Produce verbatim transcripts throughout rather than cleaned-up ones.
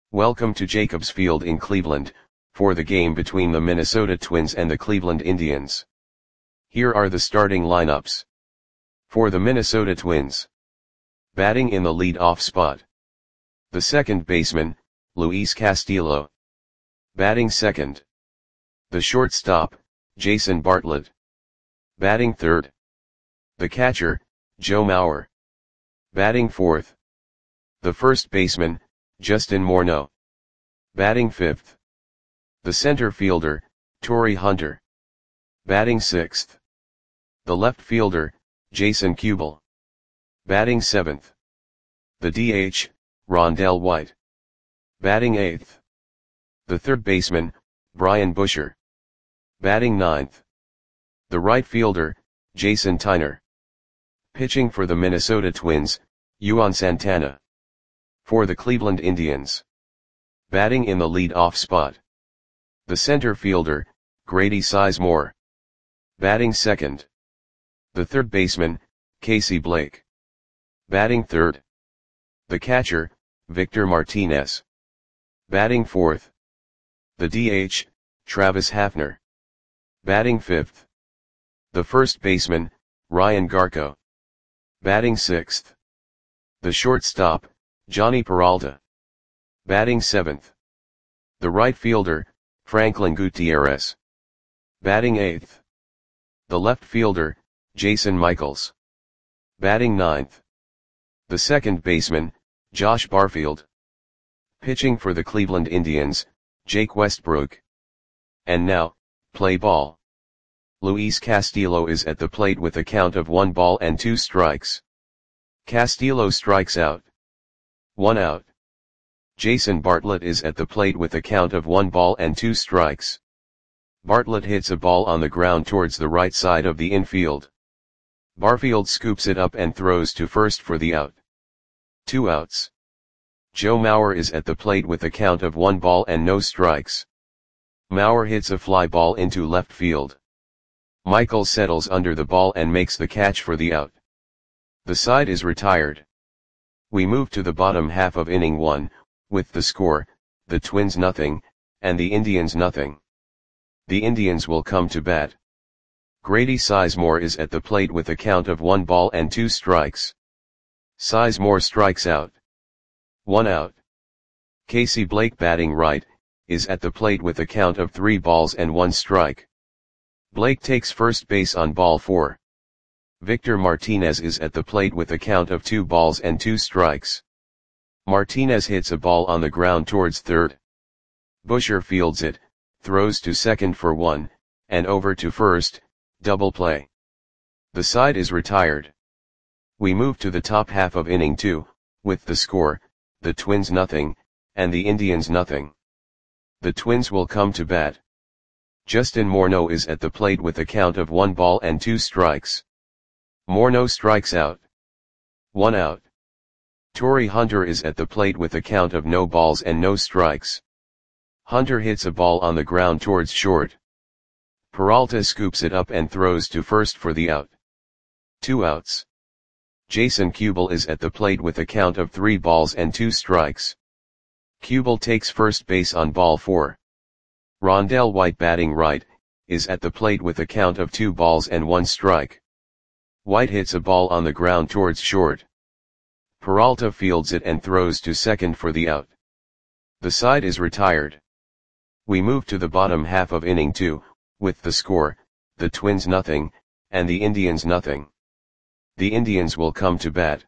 Welcome to Jacobs Field in Cleveland, for the game between the Minnesota Twins and the Cleveland Indians. Here are the starting lineups. For the Minnesota Twins. Batting in the lead-off spot. The second baseman, Luis Castillo. Batting second. The shortstop, Jason Bartlett. Batting third. The catcher, Joe Mauer. Batting fourth. The first baseman, Justin Morneau. Batting fifth. The center fielder, Torii Hunter. Batting sixth. The left fielder, Jason Kubel. Batting seventh. The D H, Rondell White. Batting eighth. The third baseman, Brian Busher. Batting ninth. The right fielder, Jason Tyner. Pitching for the Minnesota Twins, Juan Santana. For the Cleveland Indians. Batting in the lead-off spot. The center fielder, Grady Sizemore. Batting second. The third baseman, Casey Blake. Batting third. The catcher, Victor Martinez. Batting fourth. The D H, Travis Hafner. Batting fifth. The first baseman, Ryan Garko. Batting sixth. The shortstop, Johnny Peralta. Batting seventh. The right fielder, Franklin Gutierrez. Batting eighth. The left fielder, Jason Michaels. Batting ninth. The second baseman, Josh Barfield. Pitching for the Cleveland Indians, Jake Westbrook. And now, play ball. Luis Castillo is at the plate with a count of one ball and two strikes. Castillo strikes out. One out. Jason Bartlett is at the plate with a count of one ball and two strikes. Bartlett hits a ball on the ground towards the right side of the infield. Barfield scoops it up and throws to first for the out. Two outs. Joe Mauer is at the plate with a count of one ball and no strikes. Mauer hits a fly ball into left field. Michaels settles under the ball and makes the catch for the out. The side is retired. We move to the bottom half of inning one, with the score, the Twins nothing, and the Indians nothing. The Indians will come to bat. Grady Sizemore is at the plate with a count of one ball and two strikes. Sizemore strikes out. One out. Casey Blake, batting right, is at the plate with a count of three balls and one strike. Blake takes first base on ball four. Victor Martinez is at the plate with a count of two balls and two strikes. Martinez hits a ball on the ground towards third. Busher fields it, throws to second for one, and over to first, double play. The side is retired. We move to the top half of inning two, with the score, the Twins nothing, and the Indians nothing. The Twins will come to bat. Justin Morneau is at the plate with a count of one ball and two strikes. Morneau strikes out. One out. Torii Hunter is at the plate with a count of no balls and no strikes. Hunter hits a ball on the ground towards short. Peralta scoops it up and throws to first for the out. Two outs. Jason Kubel is at the plate with a count of three balls and two strikes. Kubel takes first base on ball four. Rondell White, batting right, is at the plate with a count of two balls and one strike. White hits a ball on the ground towards short. Peralta fields it and throws to second for the out. The side is retired. We move to the bottom half of inning two, with the score, the Twins nothing, and the Indians nothing. The Indians will come to bat.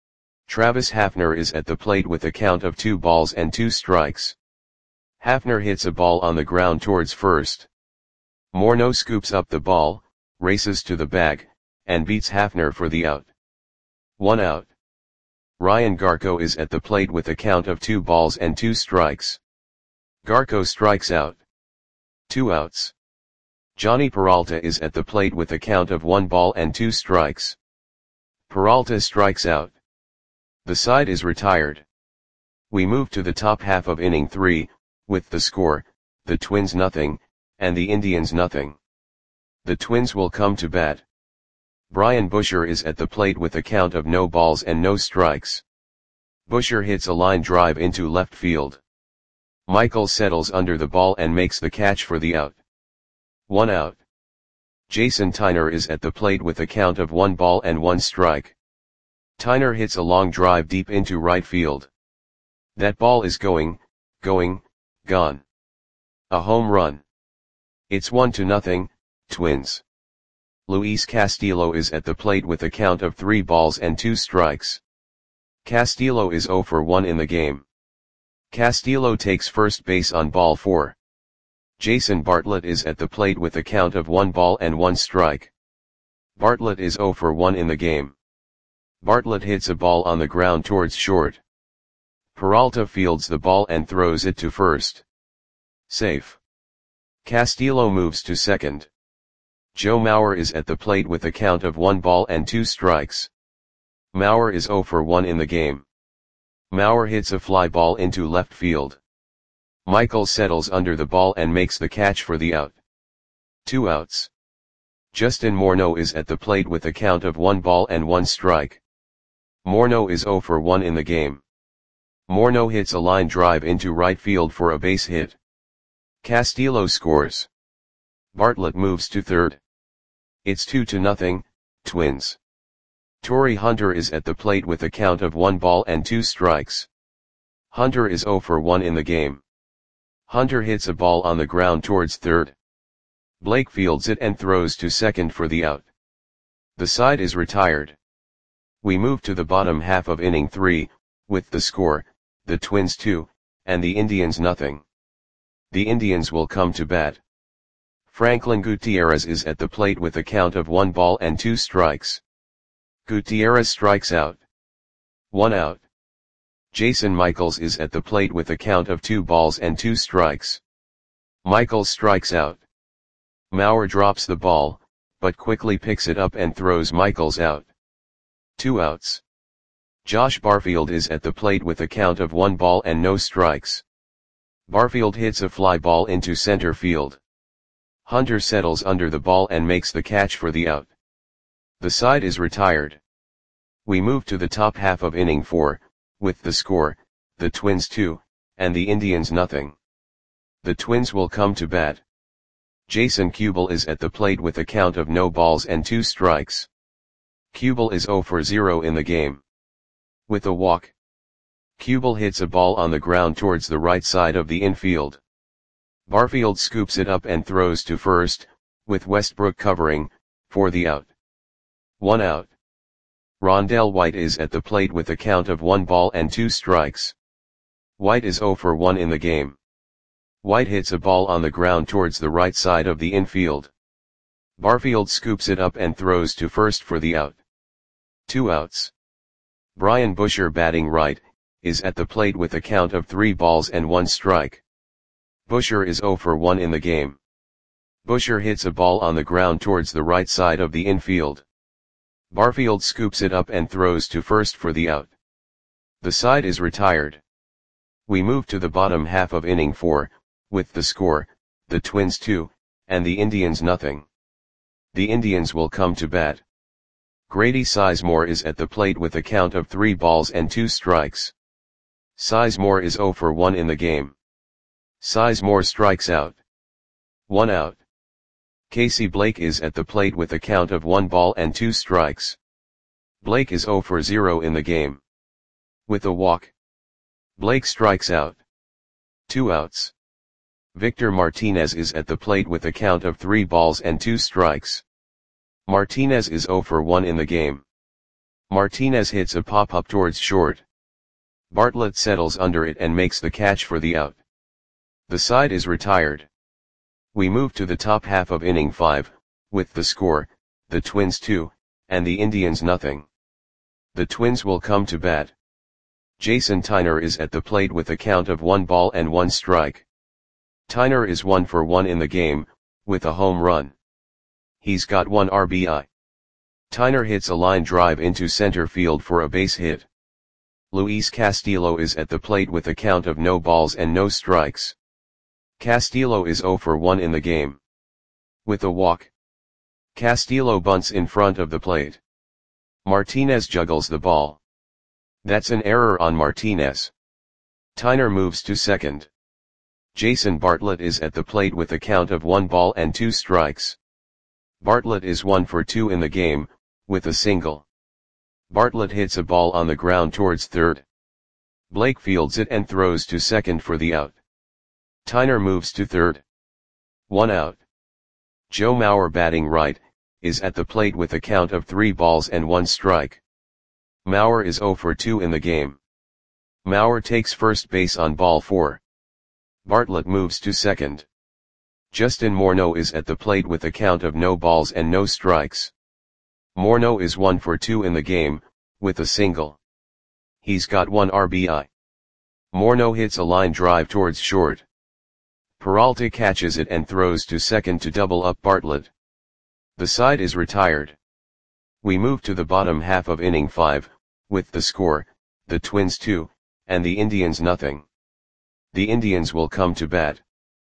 Travis Hafner is at the plate with a count of two balls and two strikes. Hafner hits a ball on the ground towards first. Morneau scoops up the ball, races to the bag, and beats Hafner for the out. One out. Ryan Garko is at the plate with a count of two balls and two strikes. Garko strikes out. Two outs. Johnny Peralta is at the plate with a count of one ball and two strikes. Peralta strikes out. The side is retired. We move to the top half of inning three, with the score, the Twins nothing, and the Indians nothing. The Twins will come to bat. Brian Busher is at the plate with a count of no balls and no strikes. Busher hits a line drive into left field. Michael settles under the ball and makes the catch for the out. One out. Jason Tyner is at the plate with a count of one ball and one strike. Tyner hits a long drive deep into right field. That ball is going, going, gone. A home run. It's one to nothing, Twins. Luis Castillo is at the plate with a count of three balls and two strikes. Castillo is zero for one in the game. Castillo takes first base on ball four. Jason Bartlett is at the plate with a count of one ball and one strike. Bartlett is zero for one in the game. Bartlett hits a ball on the ground towards short. Peralta fields the ball and throws it to first. Safe. Castillo moves to second. Joe Mauer is at the plate with a count of one ball and two strikes. Mauer is zero for one in the game. Mauer hits a fly ball into left field. Michael settles under the ball and makes the catch for the out. Two outs. Justin Morneau is at the plate with a count of one ball and one strike. Morneau is zero for one in the game. Morneau hits a line drive into right field for a base hit. Castillo scores. Bartlett moves to third. It's two to nothing, Twins. Torrey Hunter is at the plate with a count of one ball and two strikes. Hunter is zero for one in the game. Hunter hits a ball on the ground towards third. Blake fields it and throws to second for the out. The side is retired. We move to the bottom half of inning three, with the score, the Twins two, and the Indians nothing. The Indians will come to bat. Franklin Gutierrez is at the plate with a count of one ball and two strikes. Gutierrez strikes out. One out. Jason Michaels is at the plate with a count of two balls and two strikes. Michaels strikes out. Mauer drops the ball, but quickly picks it up and throws Michaels out. Two outs. Josh Barfield is at the plate with a count of one ball and no strikes. Barfield hits a fly ball into center field. Hunter settles under the ball and makes the catch for the out. The side is retired. We move to the top half of inning four, with the score, the Twins two, and the Indians nothing. The Twins will come to bat. Jason Kubel is at the plate with a count of no balls and two strikes. Kubel is zero for zero in the game. With a walk. Kubel hits a ball on the ground towards the right side of the infield. Barfield scoops it up and throws to first, with Westbrook covering, for the out. One out. Rondell White is at the plate with a count of one ball and two strikes. White is zero for one in the game. White hits a ball on the ground towards the right side of the infield. Barfield scoops it up and throws to first for the out. Two outs. Brian Busher, batting right, is at the plate with a count of three balls and one strike. Busher is zero for one in the game. Busher hits a ball on the ground towards the right side of the infield. Barfield scoops it up and throws to first for the out. The side is retired. We move to the bottom half of inning four, with the score, the Twins two, and the Indians nothing. The Indians will come to bat. Grady Sizemore is at the plate with a count of three balls and two strikes. Sizemore is zero for one in the game. Sizemore strikes out. One out. Casey Blake is at the plate with a count of one ball and two strikes. Blake is zero for zero in the game. With a walk. Blake strikes out. Two outs. Victor Martinez is at the plate with a count of three balls and two strikes. Martinez is zero for one in the game. Martinez hits a pop-up towards short. Bartlett settles under it and makes the catch for the out. The side is retired. We move to the top half of inning five, with the score, the Twins two, and the Indians nothing. The Twins will come to bat. Jason Tyner is at the plate with a count of one ball and one strike. Tyner is one for one in the game, with a home run. He's got one R B I. Tyner hits a line drive into center field for a base hit. Luis Castillo is at the plate with a count of no balls and no strikes. Castillo is zero for one in the game. With a walk. Castillo bunts in front of the plate. Martinez juggles the ball. That's an error on Martinez. Tyner moves to second. Jason Bartlett is at the plate with a count of one ball and two strikes. Bartlett is one for two in the game, with a single. Bartlett hits a ball on the ground towards third. Blake fields it and throws to second for the out. Tyner moves to third. One out. Joe Mauer, batting right, is at the plate with a count of three balls and one strike. Mauer is zero for two in the game. Mauer takes first base on ball four. Bartlett moves to second. Justin Morneau is at the plate with a count of no balls and no strikes. Morneau is one for two in the game, with a single. He's got one R B I. Morneau hits a line drive towards short. Peralta catches it and throws to second to double up Bartlett. The side is retired. We move to the bottom half of inning five, with the score, the Twins two, and the Indians nothing. The Indians will come to bat.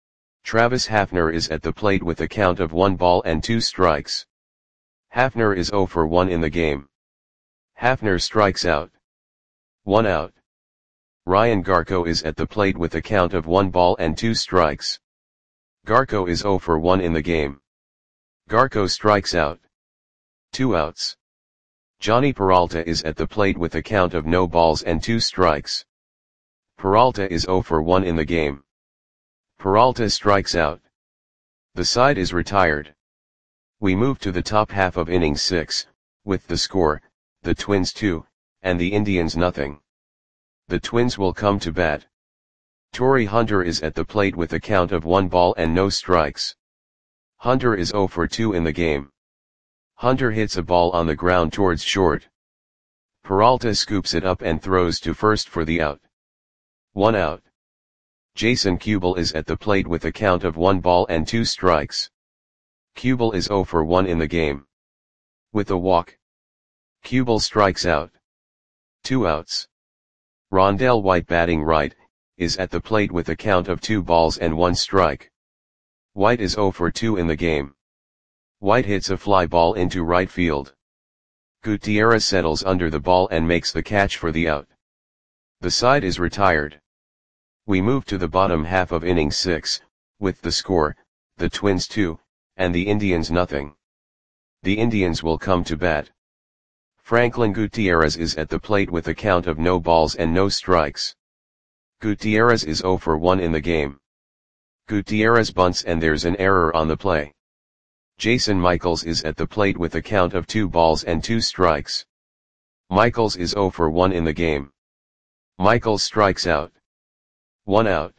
Travis Hafner is at the plate with a count of one ball and two strikes. Hafner is zero for one in the game. Hafner strikes out. One out. Ryan Garko is at the plate with a count of one ball and two strikes. Garko is zero for one in the game. Garko strikes out. Two outs. Johnny Peralta is at the plate with a count of no balls and two strikes. Peralta is zero for one in the game. Peralta strikes out. The side is retired. We move to the top half of inning six, with the score, the Twins two, and the Indians nothing. The Twins will come to bat. Torrey Hunter is at the plate with a count of one ball and no strikes. Hunter is zero for two in the game. Hunter hits a ball on the ground towards short. Peralta scoops it up and throws to first for the out. One out. Jason Kubel is at the plate with a count of one ball and two strikes. Kubel is zero for one in the game. With a walk. Kubel strikes out. Two outs. Rondell White, batting right, is at the plate with a count of two balls and one strike. White is zero for two in the game. White hits a fly ball into right field. Gutierrez settles under the ball and makes the catch for the out. The side is retired. We move to the bottom half of inning six, with the score, the Twins two, and the Indians nothing. The Indians will come to bat. Franklin Gutierrez is at the plate with a count of no balls and no strikes. Gutierrez is zero for one in the game. Gutierrez bunts and there's an error on the play. Jason Michaels is at the plate with a count of two balls and two strikes. Michaels is zero for one in the game. Michaels strikes out. One out.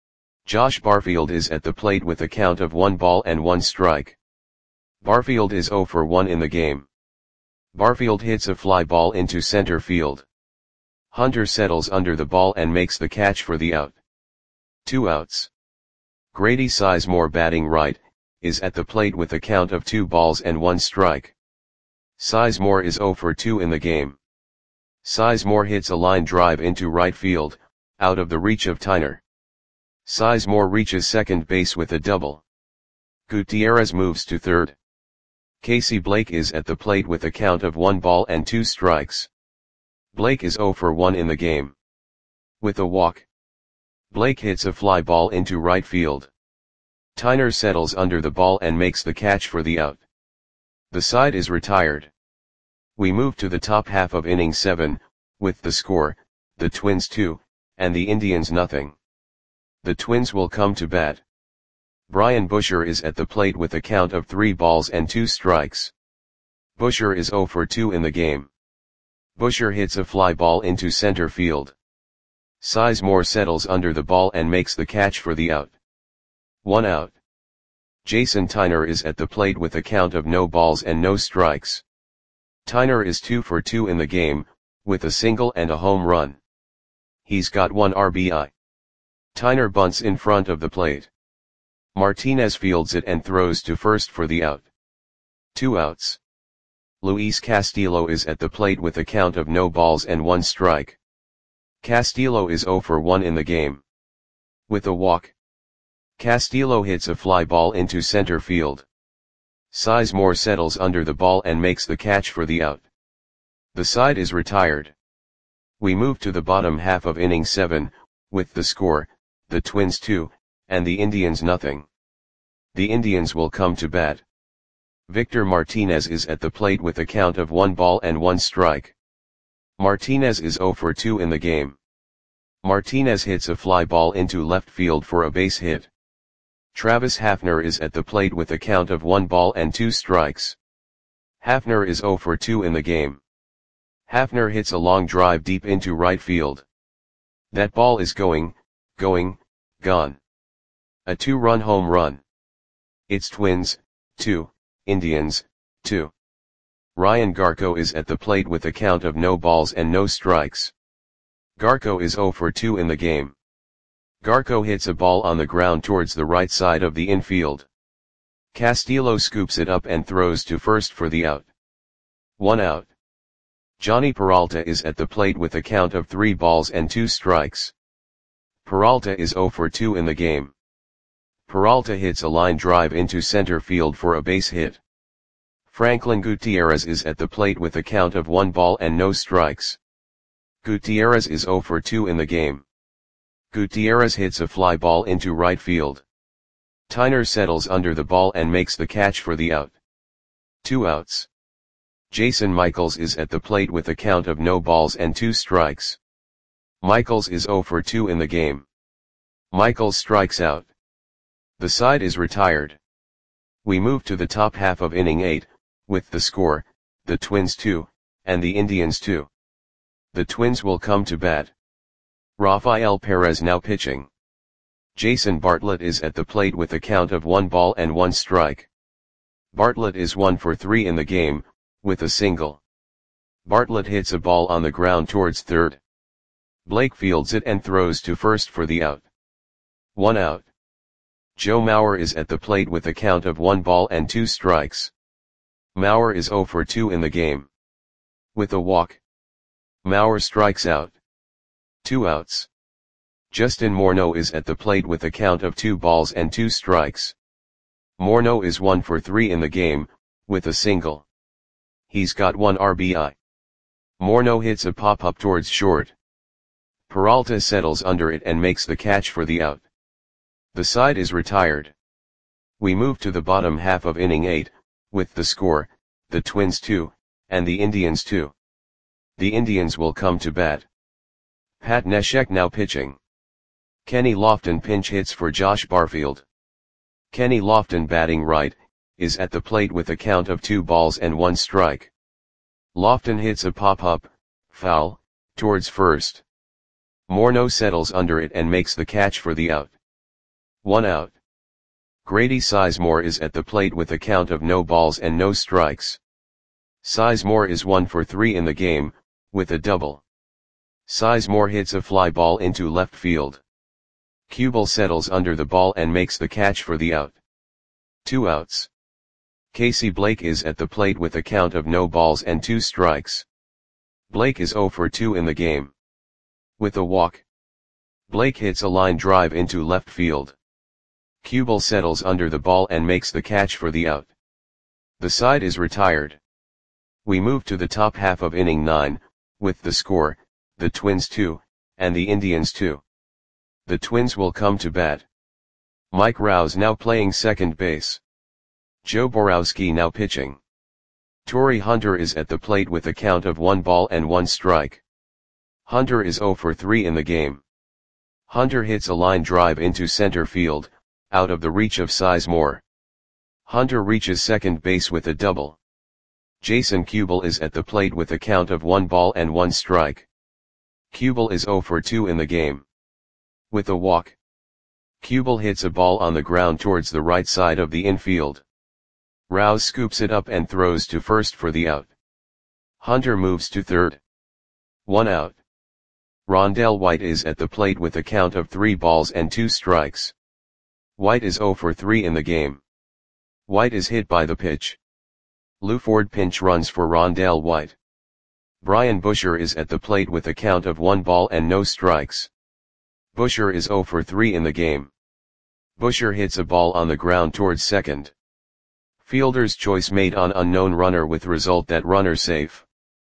Josh Barfield is at the plate with a count of one ball and one strike. Barfield is zero for one in the game. Barfield hits a fly ball into center field. Hunter settles under the ball and makes the catch for the out. Two outs. Grady Sizemore, batting right, is at the plate with a count of two balls and one strike. Sizemore is zero for two in the game. Sizemore hits a line drive into right field, out of the reach of Tyner. Sizemore reaches second base with a double. Gutierrez moves to third. Casey Blake is at the plate with a count of one ball and two strikes. Blake is zero for one in the game. With a walk. Blake hits a fly ball into right field. Tyner settles under the ball and makes the catch for the out. The side is retired. We move to the top half of inning seven, with the score, the Twins two, and the Indians nothing. The Twins will come to bat. Brian Busher is at the plate with a count of three balls and two strikes. Busher is zero for two in the game. Busher hits a fly ball into center field. Sizemore settles under the ball and makes the catch for the out. One out. Jason Tyner is at the plate with a count of no balls and no strikes. Tyner is two for two in the game, with a single and a home run. He's got one R B I. Tyner bunts in front of the plate. Martinez fields it and throws to first for the out. Two outs. Luis Castillo is at the plate with a count of no balls and one strike. Castillo is zero for one in the game. With a walk. Castillo hits a fly ball into center field. Sizemore settles under the ball and makes the catch for the out. The side is retired. We move to the bottom half of inning seven, with the score, the Twins two, and the Indians nothing. The Indians will come to bat. Victor Martinez is at the plate with a count of one ball and one strike. Martinez is zero for two in the game. Martinez hits a fly ball into left field for a base hit. Travis Hafner is at the plate with a count of one ball and two strikes. Hafner is zero for two in the game. Hafner hits a long drive deep into right field. That ball is going, going, gone. A two-run home run. It's Twins, two, Indians, two. Ryan Garko is at the plate with a count of no balls and no strikes. Garko is zero for two in the game. Garko hits a ball on the ground towards the right side of the infield. Castillo scoops it up and throws to first for the out. One out. Johnny Peralta is at the plate with a count of three balls and two strikes. Peralta is zero for two in the game. Peralta hits a line drive into center field for a base hit. Franklin Gutierrez is at the plate with a count of one ball and no strikes. Gutierrez is zero for two in the game. Gutierrez hits a fly ball into right field. Tyner settles under the ball and makes the catch for the out. Two outs. Jason Michaels is at the plate with a count of no balls and two strikes. Michaels is zero for two in the game. Michaels strikes out. The side is retired. We move to the top half of inning eight, with the score, the Twins two, and the Indians two. The Twins will come to bat. Rafael Perez now pitching. Jason Bartlett is at the plate with a count of one ball and one strike. Bartlett is one for three in the game, with a single. Bartlett hits a ball on the ground towards third. Blake fields it and throws to first for the out. One out. Joe Mauer is at the plate with a count of one ball and two strikes. Mauer is zero for two in the game. With a walk. Mauer strikes out. Two outs. Justin Morneau is at the plate with a count of two balls and two strikes. Morneau is one for three in the game, with a single. He's got one R B I. Morneau hits a pop-up towards short. Peralta settles under it and makes the catch for the out. The side is retired. We move to the bottom half of inning eight, with the score, the Twins two, and the Indians two. The Indians will come to bat. Pat Neshek now pitching. Kenny Lofton pinch hits for Josh Barfield. Kenny Lofton batting right, is at the plate with a count of two balls and one strike. Lofton hits a pop-up, foul, towards first. Morneau settles under it and makes the catch for the out. One out. Grady Sizemore is at the plate with a count of no balls and no strikes. Sizemore is one for three in the game, with a double. Sizemore hits a fly ball into left field. Kubel settles under the ball and makes the catch for the out. Two outs. Casey Blake is at the plate with a count of no balls and two strikes. Blake is zero for two in the game. With a walk. Blake hits a line drive into left field. Kubel settles under the ball and makes the catch for the out. The side is retired. We move to the top half of inning nine, with the score, the Twins two, and the Indians two. The Twins will come to bat. Mike Rouse now playing second base. Joe Borowski now pitching. Torrey Hunter is at the plate with a count of one ball and one strike. Hunter is zero for three in the game. Hunter hits a line drive into center field, out of the reach of Sizemore. Hunter reaches second base with a double. Jason Kubel is at the plate with a count of one ball and one strike. Kubel is zero for two in the game. With a walk. Kubel hits a ball on the ground towards the right side of the infield. Rouse scoops it up and throws to first for the out. Hunter moves to third. One out. Rondell White is at the plate with a count of three balls and two strikes. White is zero for three in the game. White is hit by the pitch. Lou Ford pinch runs for Rondell White. Brian Busher is at the plate with a count of one ball and no strikes. Busher is zero for three in the game. Busher hits a ball on the ground towards second. Fielder's choice made on unknown runner with result that runner safe.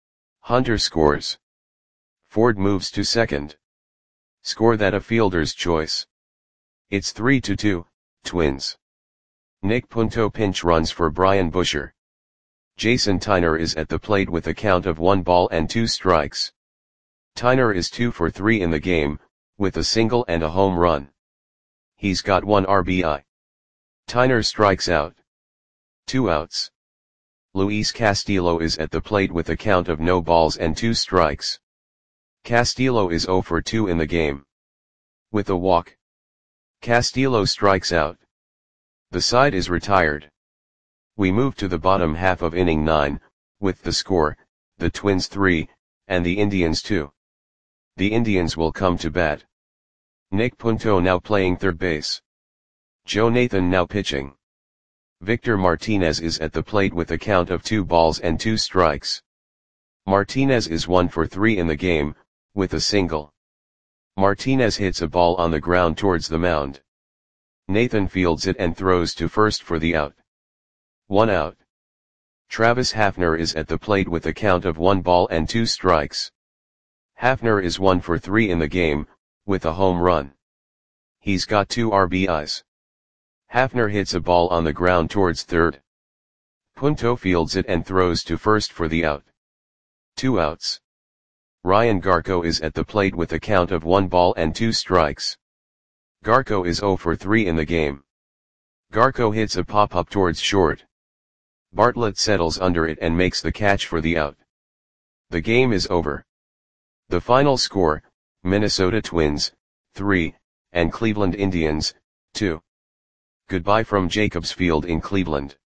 Hunter scores. Ford moves to second. Score that a fielder's choice. It's three to two, Twins. Nick Punto pinch runs for Brian Busher. Jason Tyner is at the plate with a count of one ball and two strikes. Tyner is two for three in the game, with a single and a home run. He's got one R B I. Tyner strikes out. Two outs. Luis Castillo is at the plate with a count of no balls and two strikes. Castillo is zero for two in the game. With a walk. Castillo strikes out. The side is retired. We move to the bottom half of inning nine, with the score, the Twins three, and the Indians two. The Indians will come to bat. Nick Punto now playing third base. Joe Nathan now pitching. Victor Martinez is at the plate with a count of two balls and two strikes. Martinez is one for three in the game, with a single. Martinez hits a ball on the ground towards the mound. Nathan fields it and throws to first for the out. One out. Travis Hafner is at the plate with a count of one ball and two strikes. Hafner is one for three in the game, with a home run. He's got two R B Is. Hafner hits a ball on the ground towards third. Punto fields it and throws to first for the out. Two outs. Ryan Garco is at the plate with a count of one ball and two strikes. Garco is zero for three in the game. Garco hits a pop-up towards short. Bartlett settles under it and makes the catch for the out. The game is over. The final score, Minnesota Twins, three, and Cleveland Indians, two. Goodbye from Jacobs Field in Cleveland.